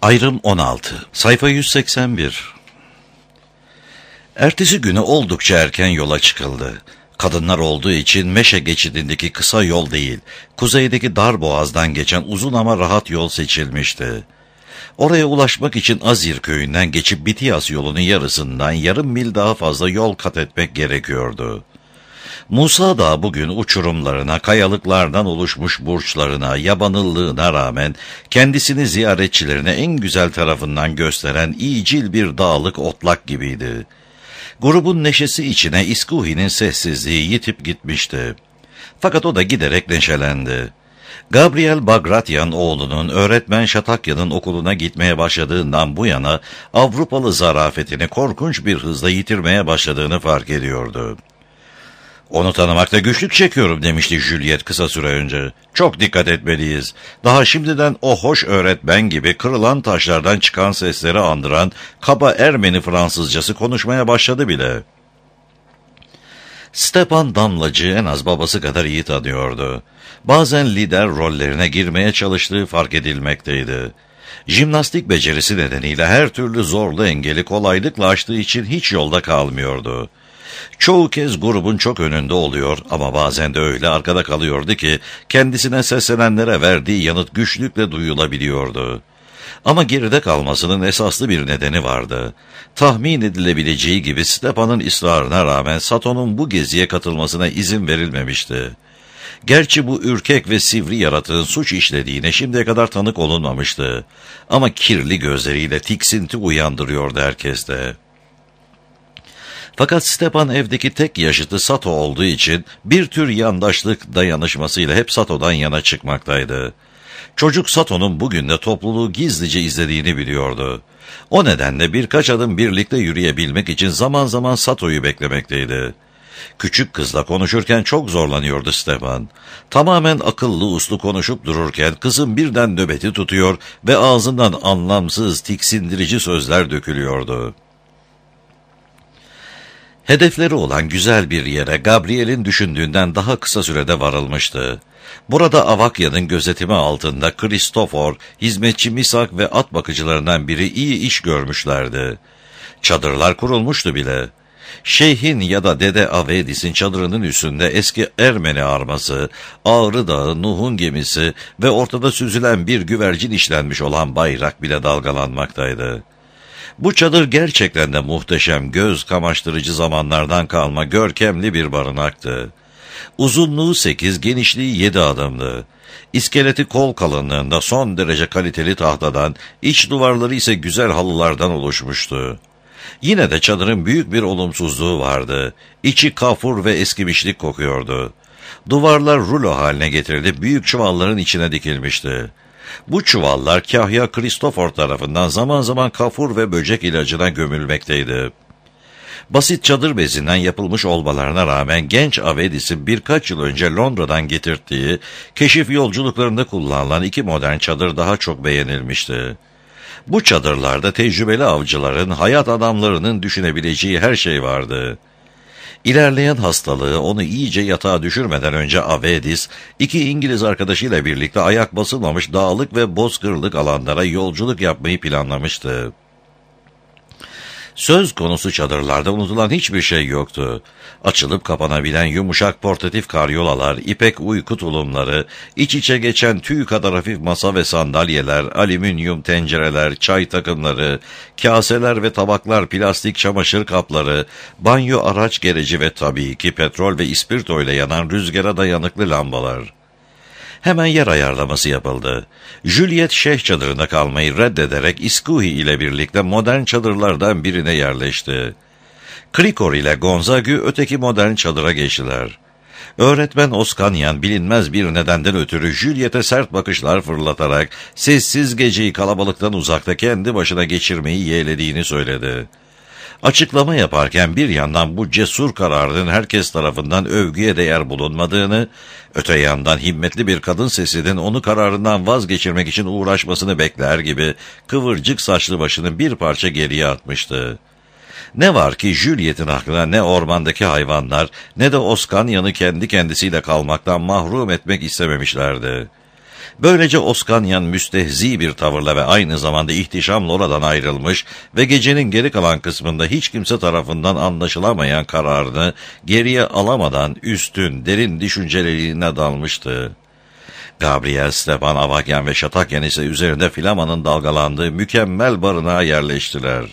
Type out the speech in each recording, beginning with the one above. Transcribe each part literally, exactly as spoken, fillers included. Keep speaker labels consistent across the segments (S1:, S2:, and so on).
S1: Ayrım on altı. Sayfa yüz seksen bir. Ertesi günü oldukça erken yola çıkıldı. Kadınlar olduğu için Meşe geçidindeki kısa yol değil, kuzeydeki dar boğazdan geçen uzun ama rahat yol seçilmişti. Oraya ulaşmak için Azir köyünden geçip Bitiyas yolunun yarısından yarım mil daha fazla yol kat etmek gerekiyordu. Musa Dağı bugün uçurumlarına, kayalıklardan oluşmuş burçlarına, yabanıllığına rağmen kendisini ziyaretçilerine en güzel tarafından gösteren iyicil bir dağlık otlak gibiydi. Grubun neşesi içine İskuhi'nin sessizliği yitip gitmişti. Fakat o da giderek neşelendi. Gabriel Bagratyan oğlunun öğretmen Şatakya'nın okuluna gitmeye başladığından bu yana Avrupalı zarafetini korkunç bir hızla yitirmeye başladığını fark ediyordu. "Onu tanımakta güçlük çekiyorum," demişti Juliet kısa süre önce. "Çok dikkat etmeliyiz. Daha şimdiden o hoş öğretmen gibi kırılan taşlardan çıkan sesleri andıran kaba Ermeni Fransızcası konuşmaya başladı bile." Stepan Damlacı en az babası kadar iyi tanıyordu. Bazen lider rollerine girmeye çalıştığı fark edilmekteydi. Jimnastik becerisi nedeniyle her türlü zorlu engeli kolaylıkla aştığı için hiç yolda kalmıyordu. Çoğu kez grubun çok önünde oluyor ama bazen de öyle arkada kalıyordu ki kendisine seslenenlere verdiği yanıt güçlükle duyulabiliyordu. Ama geride kalmasının esaslı bir nedeni vardı. Tahmin edilebileceği gibi Stepan'ın ısrarına rağmen Sato'nun bu geziye katılmasına izin verilmemişti. Gerçi bu ürkek ve sivri yaratığın suç işlediğine şimdiye kadar tanık olunmamıştı. Ama kirli gözleriyle tiksinti uyandırıyordu herkeste. Fakat Stepan evdeki tek yaşıtı Sato olduğu için bir tür yandaşlık dayanışmasıyla hep Sato'dan yana çıkmaktaydı. Çocuk Sato'nun bugün de topluluğu gizlice izlediğini biliyordu. O nedenle birkaç adım birlikte yürüyebilmek için zaman zaman Sato'yu beklemekteydi. Küçük kızla konuşurken çok zorlanıyordu Stepan. Tamamen akıllı uslu konuşup dururken kızın birden nöbeti tutuyor ve ağzından anlamsız, tiksindirici sözler dökülüyordu. Hedefleri olan güzel bir yere Gabriel'in düşündüğünden daha kısa sürede varılmıştı. Burada Avakya'nın gözetimi altında Kristofor, hizmetçi Misak ve at bakıcılarından biri iyi iş görmüşlerdi. Çadırlar kurulmuştu bile. Şeyhin ya da Dede Avedis'in çadırının üstünde eski Ermeni arması, Ağrı Dağı, Nuh'un gemisi ve ortada süzülen bir güvercin işlenmiş olan bayrak bile dalgalanmaktaydı. Bu çadır gerçekten de muhteşem, göz kamaştırıcı zamanlardan kalma görkemli bir barınaktı. Uzunluğu sekiz, genişliği yedi adımdı. İskeleti kol kalınlığında son derece kaliteli tahtadan, iç duvarları ise güzel halılardan oluşmuştu. Yine de çadırın büyük bir olumsuzluğu vardı. İçi kafur ve eskimişlik kokuyordu. Duvarlar rulo haline getirilip büyük çuvalların içine dikilmişti. Bu çuvallar Kahya Kristofor tarafından zaman zaman kafur ve böcek ilacına gömülmekteydi. Basit çadır bezinden yapılmış olmalarına rağmen genç Avedis'in birkaç yıl önce Londra'dan getirttiği, keşif yolculuklarında kullanılan iki modern çadır daha çok beğenilmişti. Bu çadırlarda tecrübeli avcıların, hayat adamlarının düşünebileceği her şey vardı. İlerleyen hastalığı onu iyice yatağa düşürmeden önce Avedis, iki İngiliz arkadaşıyla birlikte ayak basılmamış dağlık ve bozkırlık alanlara yolculuk yapmayı planlamıştı. Söz konusu çadırlarda unutulan hiçbir şey yoktu. Açılıp kapanabilen yumuşak portatif karyolalar, ipek uyku tulumları, iç içe geçen tüy kadar hafif masa ve sandalyeler, alüminyum tencereler, çay takımları, kaseler ve tabaklar, plastik çamaşır kapları, banyo araç gereci ve tabii ki petrol ve ispirto ile yanan rüzgara dayanıklı lambalar. Hemen yer ayarlaması yapıldı. Juliet Şeyh çadırında kalmayı reddederek İskuhi ile birlikte modern çadırlardan birine yerleşti. Krikor ile Gonzagü öteki modern çadıra geçtiler. Öğretmen Oskanyan bilinmez bir nedenden ötürü Juliet'e sert bakışlar fırlatarak sessiz geceyi kalabalıktan uzakta kendi başına geçirmeyi yeğlediğini söyledi. Açıklama yaparken bir yandan bu cesur kararının herkes tarafından övgüye değer bulunmadığını, öte yandan himmetli bir kadın sesinin onu kararından vazgeçirmek için uğraşmasını bekler gibi kıvırcık saçlı başını bir parça geriye atmıştı. Ne var ki Juliet'in aklına ne ormandaki hayvanlar ne de Oskanyan'ı kendi kendisiyle kalmaktan mahrum etmek istememişlerdi. Böylece Oskanyan müstehzi bir tavırla ve aynı zamanda ihtişamla oradan ayrılmış ve gecenin geri kalan kısmında hiç kimse tarafından anlaşılamayan kararını geriye alamadan üstün, derin düşünceliliğine dalmıştı. Gabriel, Stepan, Avakyan ve Şatakyan ise üzerinde Flama'nın dalgalandığı mükemmel barınağa yerleştiler.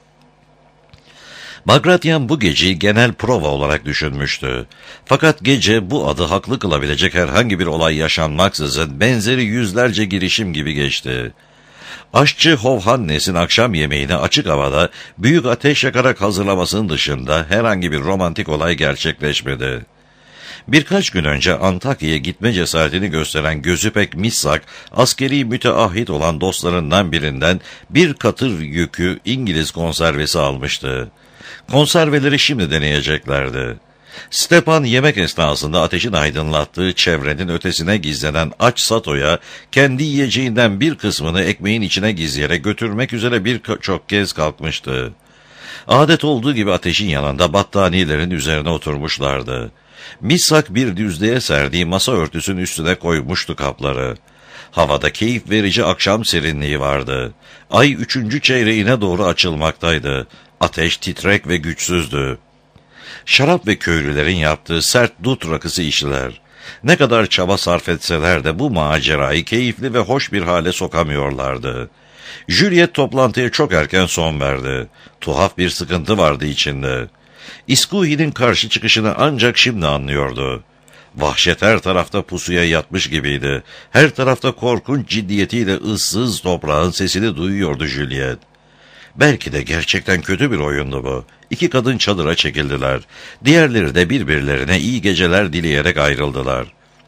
S1: Bagratyan bu geceyi genel prova olarak düşünmüştü. Fakat gece bu adı haklı kılabilecek herhangi bir olay yaşanmaksızın benzeri yüzlerce girişim gibi geçti. Aşçı Hovhannes'in akşam yemeğini açık havada büyük ateş yakarak hazırlamasının dışında herhangi bir romantik olay gerçekleşmedi. Birkaç gün önce Antakya'ya gitme cesaretini gösteren gözü pek missak, askeri müteahhit olan dostlarından birinden bir katır yükü İngiliz konservesi almıştı. Konserveleri şimdi deneyeceklerdi. Stepan yemek esnasında ateşin aydınlattığı çevrenin ötesine gizlenen aç Sato'ya kendi yiyeceğinden bir kısmını ekmeğin içine gizleyerek götürmek üzere birçok kez kalkmıştı. Adet olduğu gibi ateşin yanında battaniyelerin üzerine oturmuşlardı. Missak bir düzlüğe serdiği masa örtüsünün üstüne koymuştu kapları. Havada keyif verici akşam serinliği vardı. Ay üçüncü çeyreğine doğru açılmaktaydı. Ateş titrek ve güçsüzdü. Şarap ve köylülerin yaptığı sert dut rakısı içtiler. Ne kadar çaba sarf etseler de bu macerayı keyifli ve hoş bir hale sokamıyorlardı. Juliet toplantıya çok erken son verdi. Tuhaf bir sıkıntı vardı içinde. İskuhi'nin karşı çıkışını ancak şimdi anlıyordu. Vahşet her tarafta pusuya yatmış gibiydi. Her tarafta korkunç ciddiyetiyle ıssız toprağın sesini duyuyordu Juliet. Belki de gerçekten kötü bir oyundu bu. İki kadın çadıra çekildiler. Diğerleri de birbirlerine iyi geceler dileyerek ayrıldılar.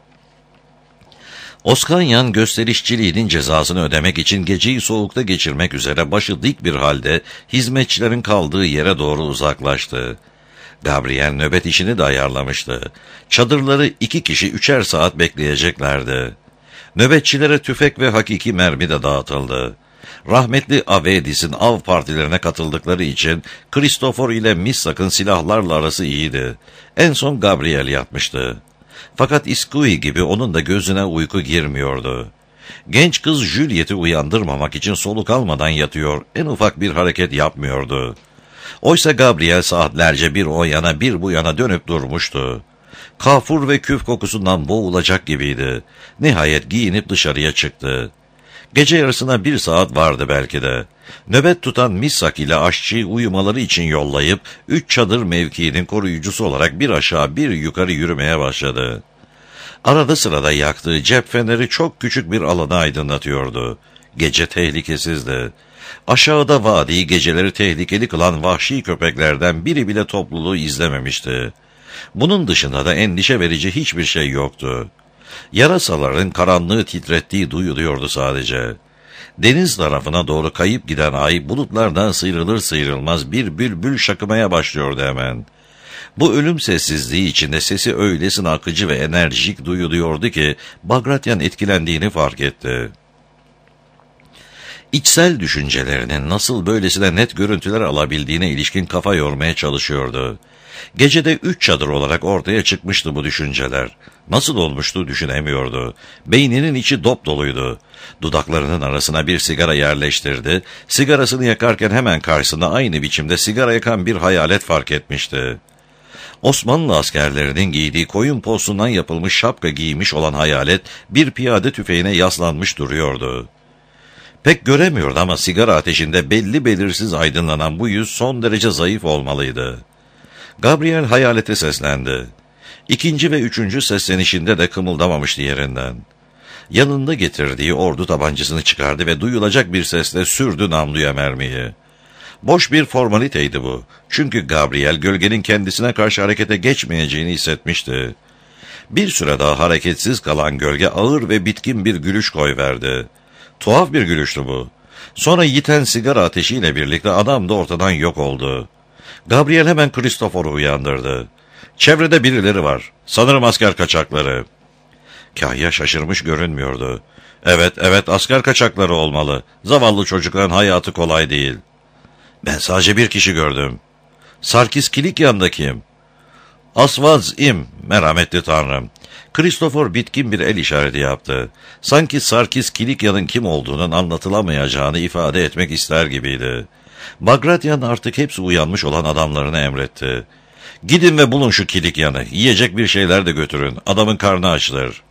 S1: Oskanyan gösterişçiliğinin cezasını ödemek için geceyi soğukta geçirmek üzere başı dik bir halde hizmetçilerin kaldığı yere doğru uzaklaştı. Gabriel nöbet işini de ayarlamıştı. Çadırları iki kişi üçer saat bekleyeceklerdi. Nöbetçilere tüfek ve hakiki mermi de dağıtıldı. Rahmetli Avedis'in av partilerine katıldıkları için Kristofor ile Missak'ın silahlarla arası iyiydi. En son Gabriel yatmıştı. Fakat Iskuhi gibi onun da gözüne uyku girmiyordu. Genç kız Juliet'i uyandırmamak için soluk almadan yatıyor, en ufak bir hareket yapmıyordu. Oysa Gabriel saatlerce bir o yana bir bu yana dönüp durmuştu. Kafur ve küf kokusundan boğulacak gibiydi. Nihayet giyinip dışarıya çıktı. Gece yarısına bir saat vardı belki de. Nöbet tutan Missak ile aşçıyı uyumaları için yollayıp üç çadır mevkiinin koruyucusu olarak bir aşağı bir yukarı yürümeye başladı. Arada sırada yaktığı cep feneri çok küçük bir alanı aydınlatıyordu. Gece tehlikesizdi. Aşağıda vadiyi geceleri tehlikeli kılan vahşi köpeklerden biri bile topluluğu izlememişti. Bunun dışında da endişe verici hiçbir şey yoktu. Yarasaların karanlığı titrettiği duyuluyordu sadece. Deniz tarafına doğru kayıp giden ay bulutlardan sıyrılır sıyrılmaz bir bülbül şakımaya başlıyordu hemen. Bu ölüm sessizliği içinde sesi öylesine akıcı ve enerjik duyuluyordu ki Bagratyan etkilendiğini fark etti. İçsel düşüncelerinin nasıl böylesine net görüntüler alabildiğine ilişkin kafa yormaya çalışıyordu. Gecede üç çadır olarak ortaya çıkmıştı bu düşünceler. Nasıl olmuştu düşünemiyordu. Beyninin içi dop doluydu. Dudaklarının arasına bir sigara yerleştirdi. Sigarasını yakarken hemen karşısında aynı biçimde sigara yakan bir hayalet fark etmişti. Osmanlı askerlerinin giydiği koyun postundan yapılmış şapka giymiş olan hayalet bir piyade tüfeğine yaslanmış duruyordu. Pek göremiyordu ama sigara ateşinde belli belirsiz aydınlanan bu yüz son derece zayıf olmalıydı. Gabriel hayalete seslendi. İkinci ve üçüncü seslenişinde de kımıldamamıştı yerinden. Yanında getirdiği ordu tabancasını çıkardı ve duyulacak bir sesle sürdü namluya mermiyi. Boş bir formaliteydi bu. Çünkü Gabriel gölgenin kendisine karşı harekete geçmeyeceğini hissetmişti. Bir süre daha hareketsiz kalan gölge ağır ve bitkin bir gülüş koyverdi. Tuhaf bir gülüştü bu. Sonra yiten sigara ateşiyle birlikte adam da ortadan yok oldu. Gabriel hemen Kristofor'u uyandırdı. Çevrede birileri var. Sanırım asker kaçakları. Kahya şaşırmış görünmüyordu. Evet, evet asker kaçakları olmalı. Zavallı çocukların hayatı kolay değil. Ben sadece bir kişi gördüm. Sarkis Kilikyan'da kim? Asvaz im, merhametli tanrım. Kristofor bitkin bir el işareti yaptı. Sanki Sarkis Kilikya'nın kim olduğunun anlatılamayacağını ifade etmek ister gibiydi. Bagratyan artık hepsi uyanmış olan adamlarına emretti. Gidin ve bulun şu Kilikyan'ı, yiyecek bir şeyler de götürün, adamın karnı açtır.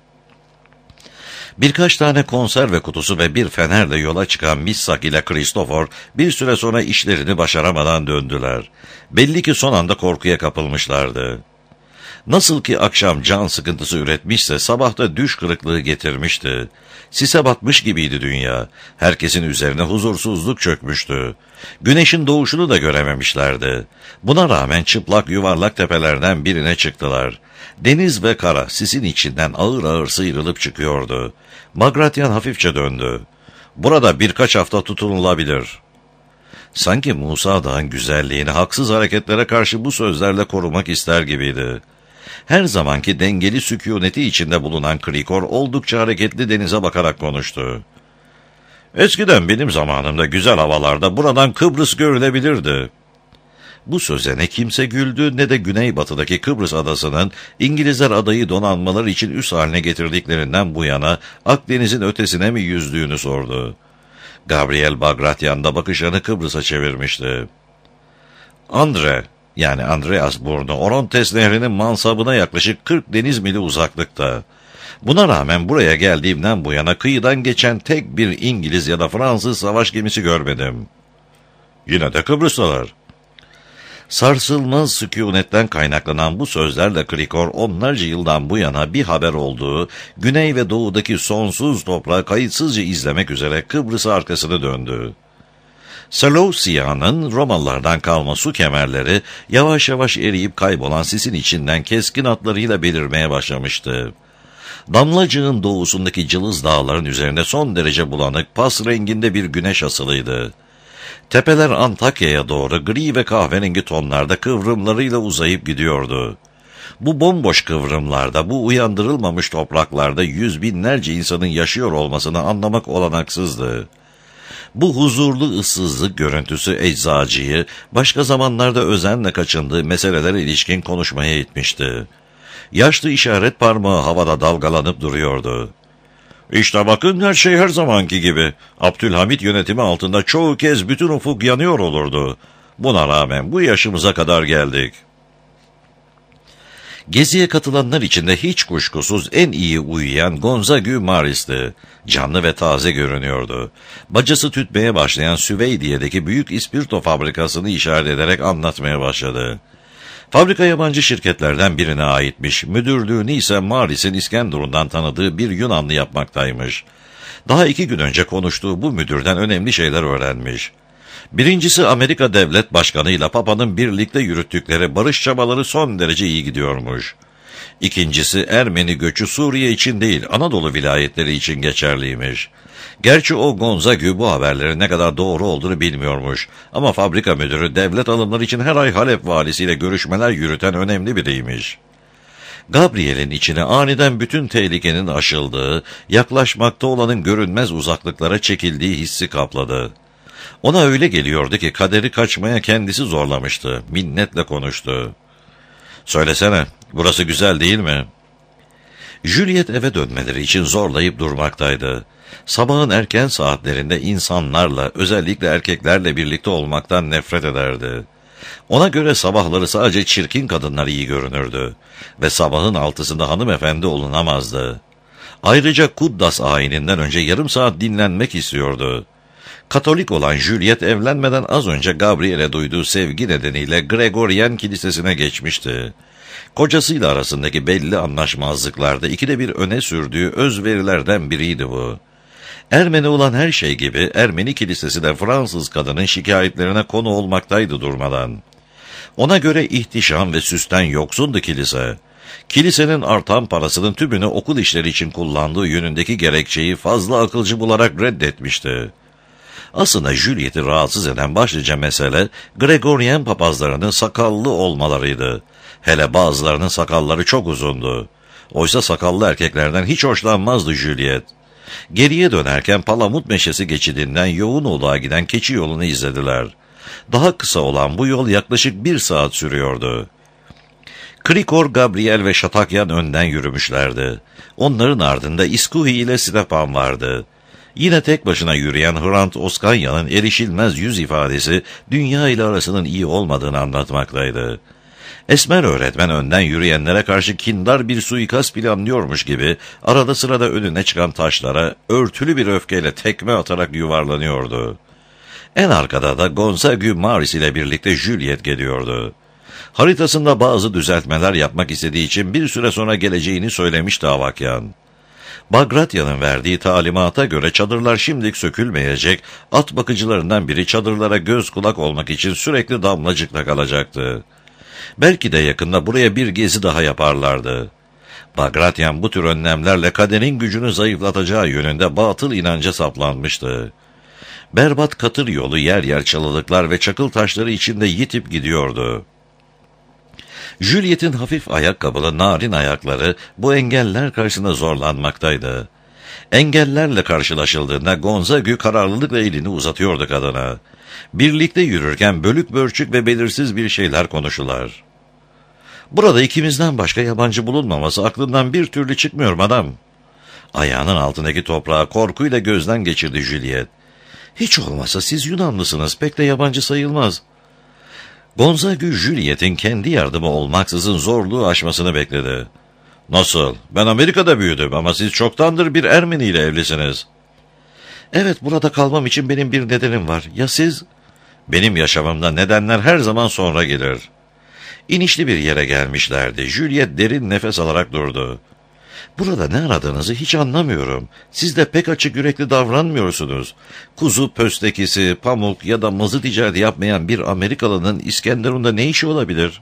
S1: Birkaç tane konserve kutusu ve bir fenerle yola çıkan Missak ile Kristofor bir süre sonra işlerini başaramadan döndüler. Belli ki son anda korkuya kapılmışlardı. Nasıl ki akşam can sıkıntısı üretmişse sabahta düş kırıklığı getirmişti. Sise batmış gibiydi dünya. Herkesin üzerine huzursuzluk çökmüştü. Güneşin doğuşunu da görememişlerdi. Buna rağmen çıplak yuvarlak tepelerden birine çıktılar. Deniz ve kara sisin içinden ağır ağır sıyrılıp çıkıyordu. Bagratyan hafifçe döndü. Burada birkaç hafta tutunulabilir. Sanki Musa Dağ'ın güzelliğini haksız hareketlere karşı bu sözlerle korumak ister gibiydi. Her zamanki dengeli sükûneti içinde bulunan Krikor oldukça hareketli denize bakarak konuştu. Eskiden benim zamanımda güzel havalarda buradan Kıbrıs görülebilirdi. Bu söze ne kimse güldü ne de güneybatıdaki Kıbrıs adasının İngilizler adayı donanmalar için üs haline getirdiklerinden bu yana Akdeniz'in ötesine mi yüzdüğünü sordu. Gabriel Bagratyan da bakışlarını Kıbrıs'a çevirmişti. Andre, yani Andreas burnu, Orontes Nehri'nin mansabına yaklaşık kırk deniz mili uzaklıkta. Buna rağmen buraya geldiğimden bu yana kıyıdan geçen tek bir İngiliz ya da Fransız savaş gemisi görmedim. Yine de Kıbrıs'talar. Sarsılmaz sükûnetten kaynaklanan bu sözlerle Krikor onlarca yıldan bu yana bir haber olduğu, güney ve doğudaki sonsuz toprağı kayıtsızca izlemek üzere Kıbrıs'a arkasını döndü. Salosya'nın Romalılardan kalma su kemerleri yavaş yavaş eriyip kaybolan sisin içinden keskin atlarıyla belirmeye başlamıştı. Damlacığın doğusundaki cılız dağların üzerinde son derece bulanık, pas renginde bir güneş asılıydı. Tepeler Antakya'ya doğru gri ve kahverengi tonlarda kıvrımlarıyla uzayıp gidiyordu. Bu bomboş kıvrımlarda, bu uyandırılmamış topraklarda yüz binlerce insanın yaşıyor olmasını anlamak olanaksızdı. Bu huzurlu ıssızlık görüntüsü eczacıyı başka zamanlarda özenle kaçındığı meselelere ilişkin konuşmaya itmişti. Yaşlı işaret parmağı havada dalgalanıp duruyordu. İşte bakın her şey her zamanki gibi. Abdülhamit yönetimi altında çoğu kez bütün ufuk yanıyor olurdu. Buna rağmen bu yaşımıza kadar geldik. Geziye katılanlar içinde hiç kuşkusuz en iyi uyuyan Gonzague Maris'ti. Canlı ve taze görünüyordu. Bacası tütmeye başlayan Süveydiye'deki büyük ispirto fabrikasını işaret ederek anlatmaya başladı. Fabrika yabancı şirketlerden birine aitmiş, müdürlüğünü ise Maris'in İskenderun'dan tanıdığı bir Yunanlı yapmaktaymış. Daha iki gün önce konuştuğu bu müdürden önemli şeyler öğrenmiş. Birincisi, Amerika Devlet Başkanı ile Papa'nın birlikte yürüttükleri barış çabaları son derece iyi gidiyormuş. İkincisi, Ermeni göçü Suriye için değil, Anadolu vilayetleri için geçerliymiş. Gerçi o Gonzague bu haberlerin ne kadar doğru olduğunu bilmiyormuş. Ama fabrika müdürü devlet alımları için her ay Halep valisiyle görüşmeler yürüten önemli biriymiş. Gabriel'in içine aniden bütün tehlikenin aşıldığı, yaklaşmakta olanın görünmez uzaklıklara çekildiği hissi kapladı. Ona öyle geliyordu ki kaderi kaçmaya kendisi zorlamıştı. Minnetle konuştu. "Söylesene, burası güzel değil mi?" Juliet eve dönmeleri için zorlayıp durmaktaydı. Sabahın erken saatlerinde insanlarla, özellikle erkeklerle birlikte olmaktan nefret ederdi. Ona göre sabahları sadece çirkin kadınlar iyi görünürdü ve sabahın altısında hanımefendi olunamazdı. Ayrıca Kuddas ayininden önce yarım saat dinlenmek istiyordu. Katolik olan Juliet evlenmeden az önce Gabriel'e duyduğu sevgi nedeniyle Gregorian kilisesine geçmişti. Kocasıyla arasındaki belli anlaşmazlıklarda ikide bir öne sürdüğü özverilerden biriydi bu. Ermeni olan her şey gibi Ermeni kilisesi de Fransız kadının şikayetlerine konu olmaktaydı durmadan. Ona göre ihtişam ve süsten yoksundu kilise. Kilisenin artan parasının tümünü okul işleri için kullandığı yönündeki gerekçeyi fazla akılcı bularak reddetmişti. Aslında Juliet'i rahatsız eden başlıca mesele Gregorian papazlarının sakallı olmalarıydı. Hele bazılarının sakalları çok uzundu. Oysa sakallı erkeklerden hiç hoşlanmazdı Juliet. Geriye dönerken Palamut Meşesi geçidinden Yoğunoğlu'na giden keçi yolunu izlediler. Daha kısa olan bu yol yaklaşık bir saat sürüyordu. Krikor, Gabriel ve Şatakyan önden yürümüşlerdi. Onların ardında İskuhi ile Stepan vardı. Yine tek başına yürüyen Hrant Oskanya'nın erişilmez yüz ifadesi dünya ile arasının iyi olmadığını anlatmaktaydı. Esmer öğretmen önden yürüyenlere karşı kindar bir suikast planlıyormuş gibi arada sırada önüne çıkan taşlara örtülü bir öfkeyle tekme atarak yuvarlanıyordu. En arkada da Gonzague Maris ile birlikte Juliet geliyordu. Haritasında bazı düzeltmeler yapmak istediği için bir süre sonra geleceğini söylemişti Avakyan. Bagratya'nın verdiği talimata göre çadırlar şimdilik sökülmeyecek, at bakıcılarından biri çadırlara göz kulak olmak için sürekli damlacıkla kalacaktı. Belki de yakında buraya bir gezi daha yaparlardı. Bagratyan bu tür önlemlerle kaderin gücünü zayıflatacağı yönünde batıl inanca saplanmıştı. Berbat katır yolu yer yer çalılıklar ve çakıl taşları içinde yitip gidiyordu. Juliet'in hafif ayakkabılı narin ayakları bu engeller karşısında zorlanmaktaydı. Engellerle karşılaşıldığında Gonzague kararlılıkla elini uzatıyordu kadına. Birlikte yürürken bölük bölçük ve belirsiz bir şeyler konuşular. Burada ikimizden başka yabancı bulunmaması aklımdan bir türlü çıkmıyor madam. Ayağının altındaki toprağı korkuyla gözden geçirdi Juliet. Hiç olmazsa siz Yunanlısınız, pek de yabancı sayılmaz. Gonzague, Juliet'in kendi yardımı olmaksızın zorluğu aşmasını bekledi. Nasıl? Ben Amerika'da büyüdüm ama siz çoktandır bir Ermeni ile evlisiniz. Evet, burada kalmam için benim bir nedenim var. Ya siz? Benim yaşamımda nedenler her zaman sonra gelir. İnişli bir yere gelmişlerdi. Juliet derin nefes alarak durdu. Burada ne aradığınızı hiç anlamıyorum. Siz de pek açık yürekli davranmıyorsunuz. Kuzu pöstekisi, pamuk ya da mazı ticareti yapmayan bir Amerikalının İskenderun'da ne işi olabilir?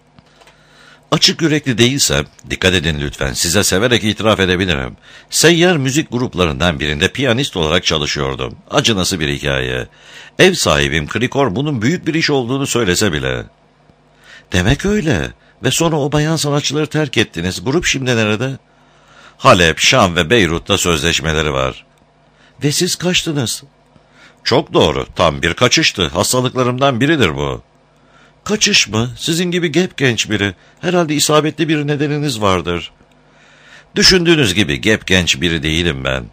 S1: Açık yürekli değilsem, dikkat edin lütfen, size severek itiraf edebilirim. Seyyar müzik gruplarından birinde piyanist olarak çalışıyordum. Acınası bir hikaye. Ev sahibim Krikor bunun büyük bir iş olduğunu söylese bile. Demek öyle. Ve sonra o bayan sanatçıları terk ettiniz. Grup şimdi nerede? Halep, Şam ve Beyrut'ta sözleşmeleri var. Ve siz kaçtınız? Çok doğru. Tam bir kaçıştı. Hastalıklarımdan biridir bu. Kaçış mı? Sizin gibi gep genç biri. Herhalde isabetli bir nedeniniz vardır. Düşündüğünüz gibi gep genç biri değilim ben.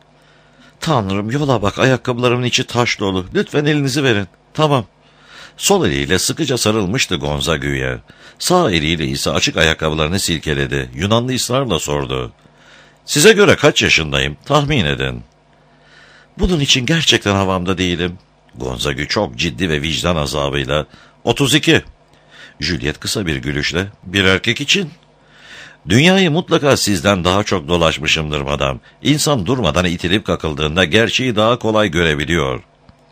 S1: Tanrım, yola bak, ayakkabılarımın içi taş dolu. Lütfen elinizi verin. Tamam. Sol eliyle sıkıca sarılmıştı Gonzague'ye. Sağ eliyle ise açık ayakkabılarını silkeledi. Yunanlı ısrarla sordu. Size göre kaç yaşındayım? Tahmin edin. Bunun için gerçekten havamda değilim. Gonzague çok ciddi ve vicdan azabıyla. Otuz iki. Juliet kısa bir gülüşle. Bir erkek için? Dünyayı mutlaka sizden daha çok dolaşmışımdır madam. İnsan durmadan itilip kakıldığında gerçeği daha kolay görebiliyor.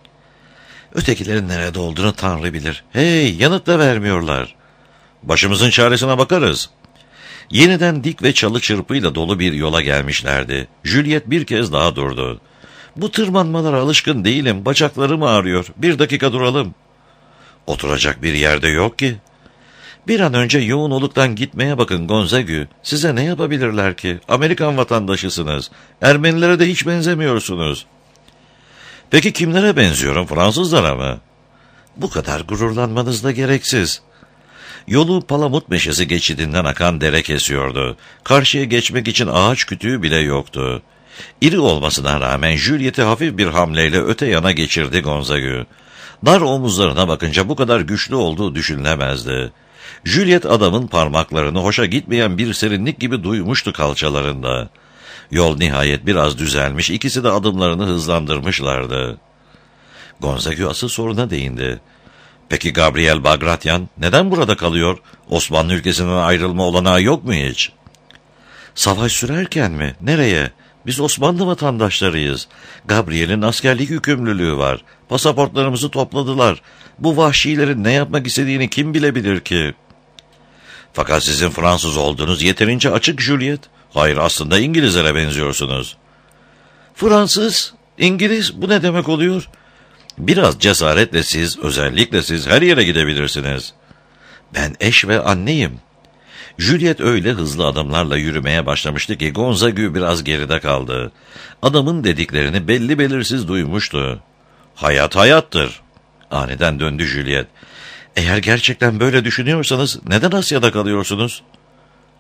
S1: Ötekilerin nerede olduğunu Tanrı bilir. Hey, yanıt da vermiyorlar. Başımızın çaresine bakarız. Yeniden dik ve çalı çırpıyla dolu bir yola gelmişlerdi. Juliet bir kez daha durdu. Bu tırmanmalara alışkın değilim. Bacaklarım ağrıyor. Bir dakika duralım. Oturacak bir yerde yok ki. Bir an önce yoğun oluktan gitmeye bakın Gonzague. Size ne yapabilirler ki? Amerikan vatandaşısınız. Ermenilere de hiç benzemiyorsunuz. Peki kimlere benziyorum? Fransızlara mı? Bu kadar gururlanmanız da gereksiz. Yolu Palamut Meşesi geçidinden akan dere kesiyordu. Karşıya geçmek için ağaç kütüğü bile yoktu. İri olmasına rağmen Juliet'i hafif bir hamleyle öte yana geçirdi Gonzague. Dar omuzlarına bakınca bu kadar güçlü olduğu düşünülemezdi. Juliet adamın parmaklarını hoşa gitmeyen bir serinlik gibi duymuştu kalçalarında. Yol nihayet biraz düzelmiş, ikisi de adımlarını hızlandırmışlardı. Gonzague asıl soruna değindi. Peki Gabriel Bagratyan neden burada kalıyor? Osmanlı ülkesinden ayrılma olanağı yok mu hiç? Savaş sürerken mi? Nereye? Biz Osmanlı vatandaşlarıyız. Gabriel'in askerlik yükümlülüğü var. Pasaportlarımızı topladılar. Bu vahşilerin ne yapmak istediğini kim bilebilir ki? Fakat sizin Fransız olduğunuz yeterince açık Juliet. Hayır, aslında İngilizlere benziyorsunuz. Fransız, İngiliz, bu ne demek oluyor? Biraz cesaretle siz, özellikle siz her yere gidebilirsiniz. Ben eş ve anneyim. Juliet öyle hızlı adımlarla yürümeye başlamıştı ki Gonzague biraz geride kaldı. Adamın dediklerini belli belirsiz duymuştu. Hayat hayattır. Aniden döndü Juliet. Eğer gerçekten böyle düşünüyorsanız neden Asya'da kalıyorsunuz?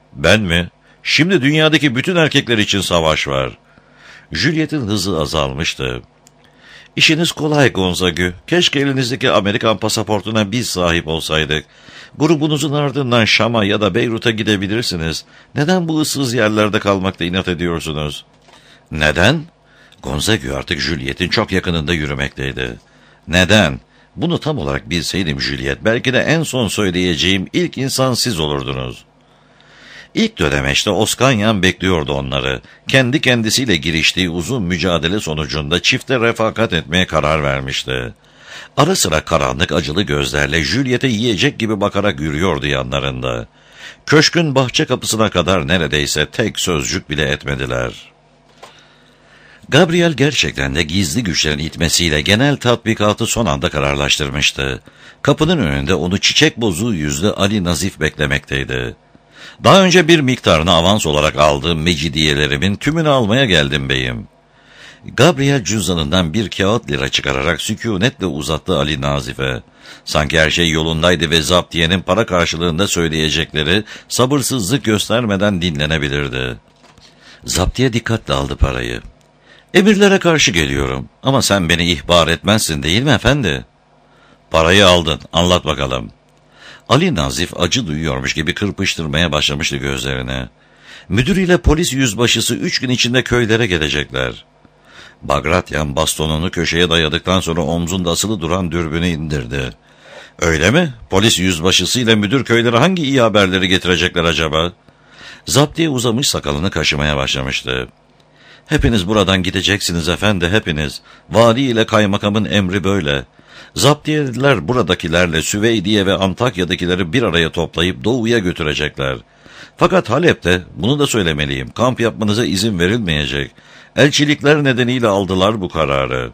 S1: Ben mi? Şimdi dünyadaki bütün erkekler için savaş var. Juliet'in hızı azalmıştı. İşiniz kolay Gonzague. Keşke elinizdeki Amerikan pasaportuna biz sahip olsaydık. Grubunuzun ardından Şam'a ya da Beyrut'a gidebilirsiniz. Neden bu ıssız yerlerde kalmakta inat ediyorsunuz? Neden? Gonzague artık Juliet'in çok yakınında yürümekteydi. Neden? Bunu tam olarak bilseydim Juliet, belki de en son söyleyeceğim ilk insan siz olurdunuz. İlk dönemeçte Oskanyan bekliyordu onları. Kendi kendisiyle giriştiği uzun mücadele sonucunda çifte refakat etmeye karar vermişti. Ara sıra karanlık acılı gözlerle Juliet'e yiyecek gibi bakarak yürüyordu yanlarında. Köşkün bahçe kapısına kadar neredeyse tek sözcük bile etmediler. Gabriel gerçekten de gizli güçlerin itmesiyle genel tatbikatı son anda kararlaştırmıştı. Kapının önünde onu çiçek bozuğu yüzlü Ali Nazif beklemekteydi. Daha önce bir miktarını avans olarak aldığım mecidiyelerimin tümünü almaya geldim beyim. Gabriel cüzdanından bir kağıt lira çıkararak sükunetle uzattı Ali Nazif'e. Sanki her şey yolundaydı ve zaptiyenin para karşılığında söyleyecekleri sabırsızlık göstermeden dinlenebilirdi. Zaptiye dikkatle aldı parayı. Emirlere karşı geliyorum ama sen beni ihbar etmezsin değil mi efendi? Parayı aldın, anlat bakalım. Ali Nazif acı duyuyormuş gibi kırpıştırmaya başlamıştı gözlerini. Müdür ile polis yüzbaşısı üç gün içinde köylere gelecekler. Bagratyan bastonunu köşeye dayadıktan sonra omzunda asılı duran dürbünü indirdi. Öyle mi? Polis yüzbaşısı ile müdür köylere hangi iyi haberleri getirecekler acaba? Zaptiye uzamış sakalını kaşımaya başlamıştı. Hepiniz buradan gideceksiniz efendi, hepiniz. Vali ile kaymakamın emri böyle. Zaptiyeliler buradakilerle Süveydiye ve Antakya'dakileri bir araya toplayıp doğuya götürecekler. Fakat Halep'te, bunu da söylemeliyim, kamp yapmanıza izin verilmeyecek. Elçilikler nedeniyle aldılar bu kararı.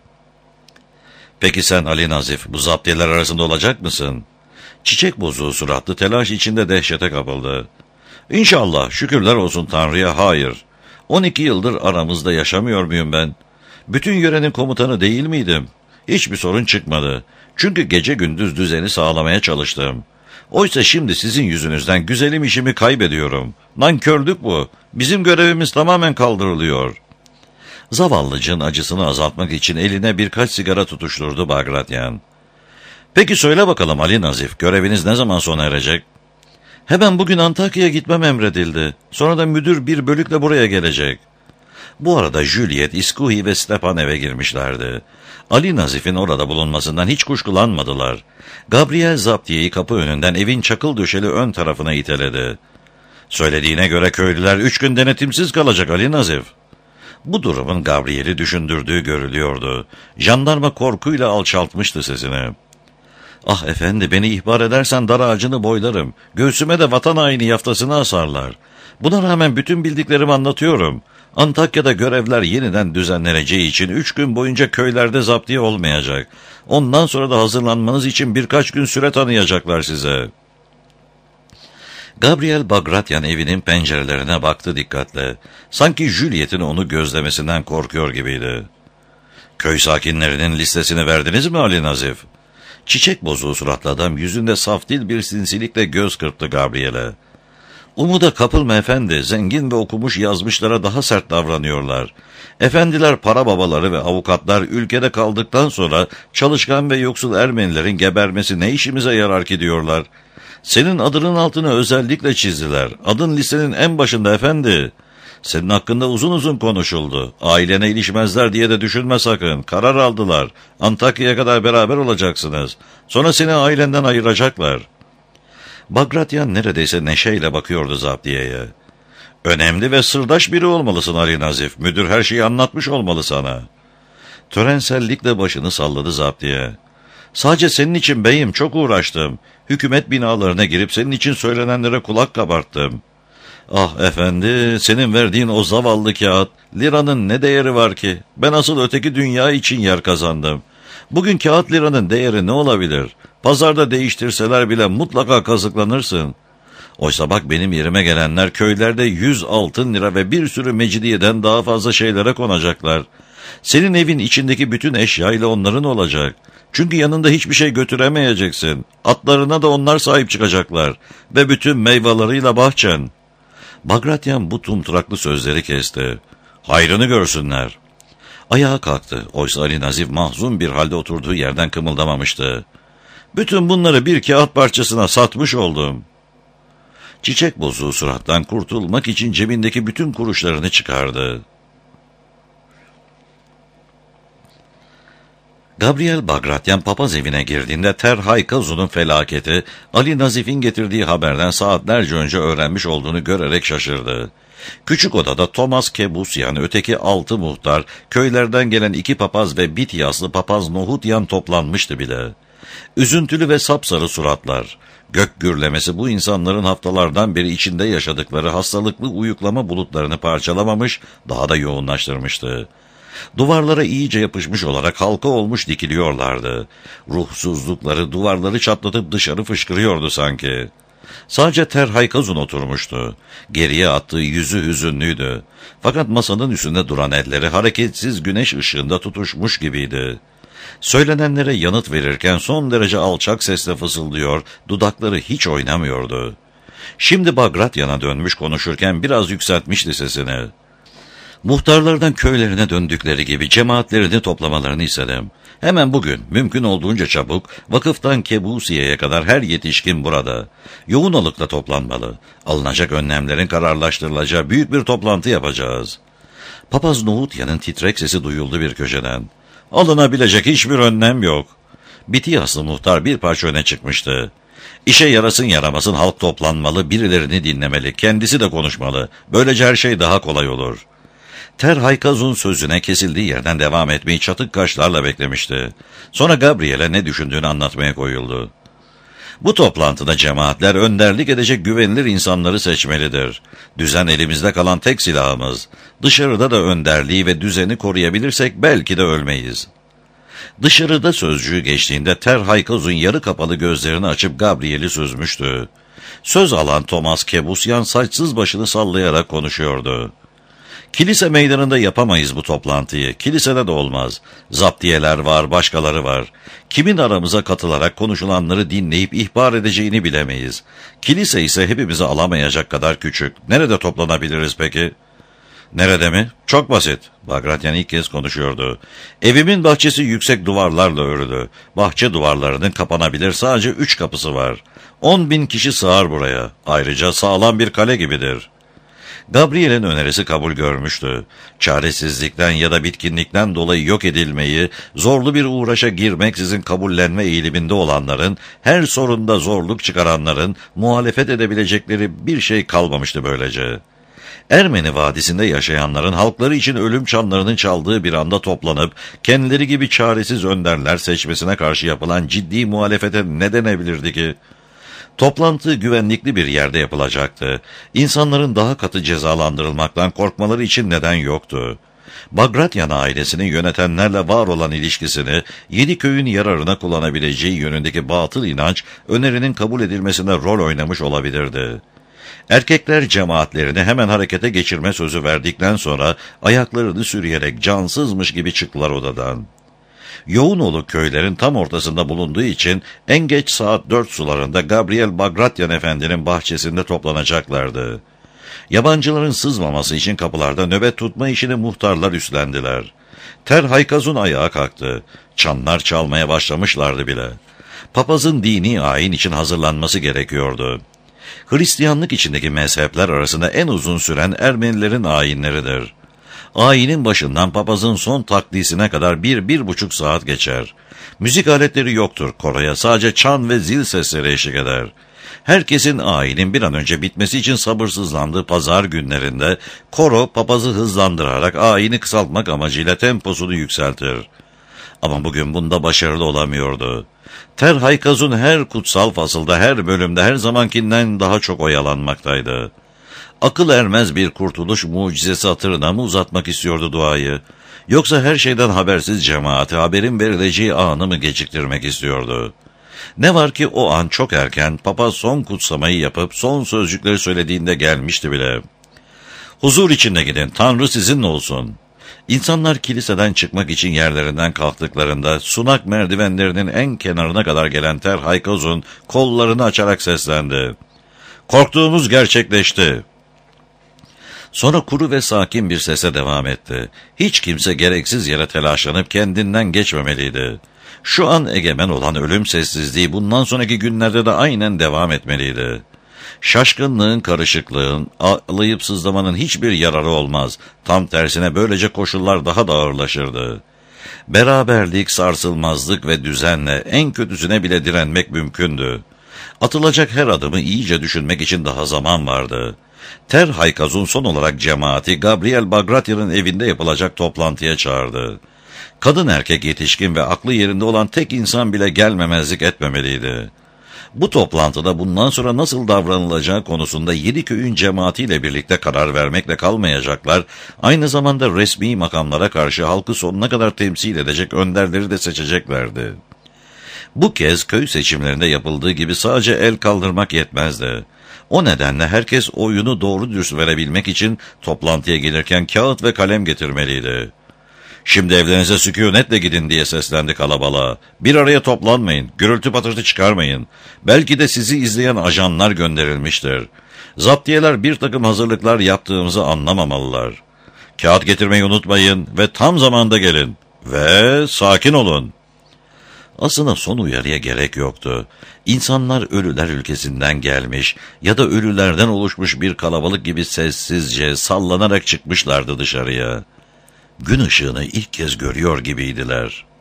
S1: Peki sen Ali Nazif, bu zaptiyeler arasında olacak mısın? Çiçek bozuğu suratlı telaş içinde dehşete kapıldı. İnşallah, şükürler olsun Tanrı'ya, hayır. on iki yıldır aramızda yaşamıyor muyum ben? Bütün yörenin komutanı değil miydim? Hiçbir sorun çıkmadı. Çünkü gece gündüz düzeni sağlamaya çalıştım. Oysa şimdi sizin yüzünüzden güzelim işimi kaybediyorum. Nankörlük bu. Bizim görevimiz tamamen kaldırılıyor. Zavallıcın acısını azaltmak için eline birkaç sigara tutuşturdu Bagratyan. Peki söyle bakalım Ali Nazif, göreviniz ne zaman sona erecek? Hemen bugün Antakya'ya gitmem emredildi. Sonra da müdür bir bölükle buraya gelecek. Bu arada Juliet, İskuhi ve Stepan eve girmişlerdi. Ali Nazif'in orada bulunmasından hiç kuşkulanmadılar. Gabriel zaptiyeyi kapı önünden evin çakıl döşeli ön tarafına iteledi. Söylediğine göre köylüler üç gün denetimsiz kalacak Ali Nazif. Bu durumun Gabriel'i düşündürdüğü görülüyordu. Jandarma korkuyla alçaltmıştı sesini. Ah efendi, beni ihbar edersen dar ağacını boylarım. Göğsüme de vatan haini yaftasını asarlar. Buna rağmen bütün bildiklerimi anlatıyorum. Antakya'da görevler yeniden düzenleneceği için üç gün boyunca köylerde zaptiye olmayacak. Ondan sonra da hazırlanmanız için birkaç gün süre tanıyacaklar size. Gabriel Bagratyan evinin pencerelerine baktı dikkatle. Sanki Juliet'in onu gözlemesinden korkuyor gibiydi. Köy sakinlerinin listesini verdiniz mi Ali Nazif? Çiçek bozuğu suratlı adam yüzünde saftil bir sinsilikle göz kırptı Gabriel'e. Umuda kapılma efendi, zengin ve okumuş yazmışlara daha sert davranıyorlar. Efendiler, para babaları ve avukatlar ülkede kaldıktan sonra çalışkan ve yoksul Ermenilerin gebermesi ne işimize yarar ki diyorlar. Senin adının altına özellikle çizdiler. Adın listenin en başında efendi. Senin hakkında uzun uzun konuşuldu. Ailene ilişmezler diye de düşünme sakın. Karar aldılar. Antakya'ya kadar beraber olacaksınız. Sonra seni ailenden ayıracaklar. Bagratyan neredeyse neşeyle bakıyordu zaptiyeye. Önemli ve sırdaş biri olmalısın Ali Nazif. Müdür her şeyi anlatmış olmalı sana. Törensellikle başını salladı zaptiye. Sadece senin için beyim, çok uğraştım. Hükümet binalarına girip senin için söylenenlere kulak kabarttım. Ah efendi, senin verdiğin o zavallı kağıt, liranın ne değeri var ki? Ben asıl öteki dünya için yer kazandım. Bugün kağıt liranın değeri ne olabilir? Pazarda değiştirseler bile mutlaka kazıklanırsın. Oysa bak, benim yerime gelenler köylerde yüz altın lira ve bir sürü mecidiyeden daha fazla şeylere konacaklar. Senin evin içindeki bütün eşya ile onların olacak. Çünkü yanında hiçbir şey götüremeyeceksin. Atlarına da onlar sahip çıkacaklar. Ve bütün meyveleriyle bahçen. Bagratyan bu tumturaklı sözleri kesti. Hayrını görsünler. Ayağa kalktı. Oysa Ali Nazif mahzun bir halde oturduğu yerden kımıldamamıştı. Bütün bunları bir kağıt parçasına satmış oldum. Çiçek bozuğu surattan kurtulmak için cebindeki bütün kuruşlarını çıkardı. Gabriel Bagratyan papaz evine girdiğinde Ter Haykazun'un felaketi, Ali Nazif'in getirdiği haberden saatlerce önce öğrenmiş olduğunu görerek şaşırdı. Küçük odada Thomas Kebusyan, öteki altı muhtar, köylerden gelen iki papaz ve Bityaslı papaz Nohutyan toplanmıştı bile. Üzüntülü ve sapsarı suratlar, gök gürlemesi bu insanların haftalardan beri içinde yaşadıkları hastalıklı uyuklama bulutlarını parçalamamış, daha da yoğunlaştırmıştı. Duvarlara iyice yapışmış olarak halka olmuş dikiliyorlardı. Ruhsuzlukları duvarları çatlatıp dışarı fışkırıyordu sanki. Sadece Ter Haykazun oturmuştu. Geriye attığı yüzü hüzünlüydü. Fakat masanın üstünde duran elleri hareketsiz güneş ışığında tutuşmuş gibiydi. Söylenenlere yanıt verirken son derece alçak sesle fısıldıyor, dudakları hiç oynamıyordu. Şimdi Bagratyan'a dönmüş konuşurken biraz yükseltmişti sesini. Muhtarlardan köylerine döndükleri gibi cemaatlerini toplamalarını istedim. Hemen bugün, mümkün olduğunca çabuk, vakıftan Kebusiye'ye kadar her yetişkin burada. Yoğun alıkla toplanmalı. Alınacak önlemlerin kararlaştırılacağı büyük bir toplantı yapacağız. Papaz Nohutyan'ın titrek sesi duyuldu bir köşeden. Alınabilecek hiçbir önlem yok. Bityaslı muhtar bir parça öne çıkmıştı. İşe yarasın yaramasın halk toplanmalı, birilerini dinlemeli, kendisi de konuşmalı. Böylece her şey daha kolay olur. Ter Haykazun sözüne kesildiği yerden devam etmeyi çatık kaşlarla beklemişti. Sonra Gabriel'e ne düşündüğünü anlatmaya koyuldu. Bu toplantıda cemaatler önderlik edecek güvenilir insanları seçmelidir. Düzen elimizde kalan tek silahımız. Dışarıda da önderliği ve düzeni koruyabilirsek belki de ölmeyiz. Dışarıda sözcüğü geçtiğinde Ter Haykazun yarı kapalı gözlerini açıp Gabriel'i süzmüştü. Söz alan Thomas Kebusyan saçsız başını sallayarak konuşuyordu. Kilise meydanında yapamayız bu toplantıyı. Kilisede de olmaz. Zaptiyeler var, başkaları var. Kimin aramıza katılarak konuşulanları dinleyip ihbar edeceğini bilemeyiz. Kilise ise hepimizi alamayacak kadar küçük. Nerede toplanabiliriz peki? Nerede mi? Çok basit. Bagratyan ilk kez konuşuyordu. Evimin bahçesi yüksek duvarlarla örülü. Bahçe duvarlarının kapanabilir sadece üç kapısı var. On bin kişi sığar buraya. Ayrıca sağlam bir kale gibidir. Gabriel'in önerisi kabul görmüştü. Çaresizlikten ya da bitkinlikten dolayı yok edilmeyi, zorlu bir uğraşa girmeksizin kabullenme eğiliminde olanların, her sorunda zorluk çıkaranların muhalefet edebilecekleri bir şey kalmamıştı böylece. Ermeni Vadisi'nde yaşayanların halkları için ölüm çanlarının çaldığı bir anda toplanıp, kendileri gibi çaresiz önderler seçmesine karşı yapılan ciddi muhalefete ne denebilirdi ki? Toplantı güvenlikli bir yerde yapılacaktı. İnsanların daha katı cezalandırılmaktan korkmaları için neden yoktu. Bagratyan ailesinin yönetenlerle var olan ilişkisini yedi köyün yararına kullanabileceği yönündeki batıl inanç önerinin kabul edilmesine rol oynamış olabilirdi. Erkekler cemaatlerini hemen harekete geçirme sözü verdikten sonra ayaklarını sürüyerek cansızmış gibi çıktılar odadan. Yoğunolu köylerin tam ortasında bulunduğu için en geç saat dört sularında Gabriel Bagratyan Efendi'nin bahçesinde toplanacaklardı. Yabancıların sızmaması için kapılarda nöbet tutma işini muhtarlar üstlendiler. Ter Haykazun ayağa kalktı. Çanlar çalmaya başlamışlardı bile. Papazın dini ayin için hazırlanması gerekiyordu. Hristiyanlık içindeki mezhepler arasında en uzun süren Ermenilerin ayinleridir. Ayinin başından papazın son takdisine kadar bir, bir buçuk saat geçer. Müzik aletleri yoktur koroya, sadece çan ve zil sesleri eşlik eder. Herkesin ayinin bir an önce bitmesi için sabırsızlandığı pazar günlerinde, koro papazı hızlandırarak ayini kısaltmak amacıyla temposunu yükseltir. Ama bugün bunda başarılı olamıyordu. Ter Haykazun her kutsal fasılda, her bölümde her zamankinden daha çok oyalanmaktaydı. Akıl ermez bir kurtuluş mucizesi hatırına mı uzatmak istiyordu duayı? Yoksa her şeyden habersiz cemaate haberin verileceği anı mı geciktirmek istiyordu? Ne var ki o an çok erken papaz son kutsamayı yapıp son sözcükleri söylediğinde gelmişti bile. Huzur içinde gidin, Tanrı sizinle olsun. İnsanlar kiliseden çıkmak için yerlerinden kalktıklarında sunak merdivenlerinin en kenarına kadar gelen Ter Haykazun kollarını açarak seslendi. Korktuğumuz gerçekleşti. Sonra kuru ve sakin bir sese devam etti. Hiç kimse gereksiz yere telaşlanıp kendinden geçmemeliydi. Şu an egemen olan ölüm sessizliği bundan sonraki günlerde de aynen devam etmeliydi. Şaşkınlığın, karışıklığın, ağlayıp sızlamanın hiçbir yararı olmaz. Tam tersine böylece koşullar daha da ağırlaşırdı. Beraberlik, sarsılmazlık ve düzenle en kötüsüne bile direnmek mümkündü. Atılacak her adımı iyice düşünmek için daha zaman vardı. Ter Haykaz'un son olarak cemaati Gabriel Bagration'ın evinde yapılacak toplantıya çağırdı. Kadın erkek yetişkin ve aklı yerinde olan tek insan bile gelmemezlik etmemeliydi. Bu toplantıda bundan sonra nasıl davranılacağı konusunda yedi köyün cemaatiyle birlikte karar vermekle kalmayacaklar, aynı zamanda resmi makamlara karşı halkı sonuna kadar temsil edecek önderleri de seçeceklerdi. Bu kez köy seçimlerinde yapıldığı gibi sadece el kaldırmak yetmezdi. O nedenle herkes oyunu doğru dürüst verebilmek için toplantıya gelirken kağıt ve kalem getirmeliydi. "Şimdi evlerinize sükunetle gidin," diye seslendi kalabalığa. "Bir araya toplanmayın, gürültü patırtı çıkarmayın. Belki de sizi izleyen ajanlar gönderilmiştir. Zaptiyeler bir takım hazırlıklar yaptığımızı anlamamalılar. Kağıt getirmeyi unutmayın ve tam zamanda gelin. Ve sakin olun." Aslında son uyarıya gerek yoktu. İnsanlar ölüler ülkesinden gelmiş ya da ölülerden oluşmuş bir kalabalık gibi sessizce sallanarak çıkmışlardı dışarıya. Gün ışığını ilk kez görüyor gibiydiler.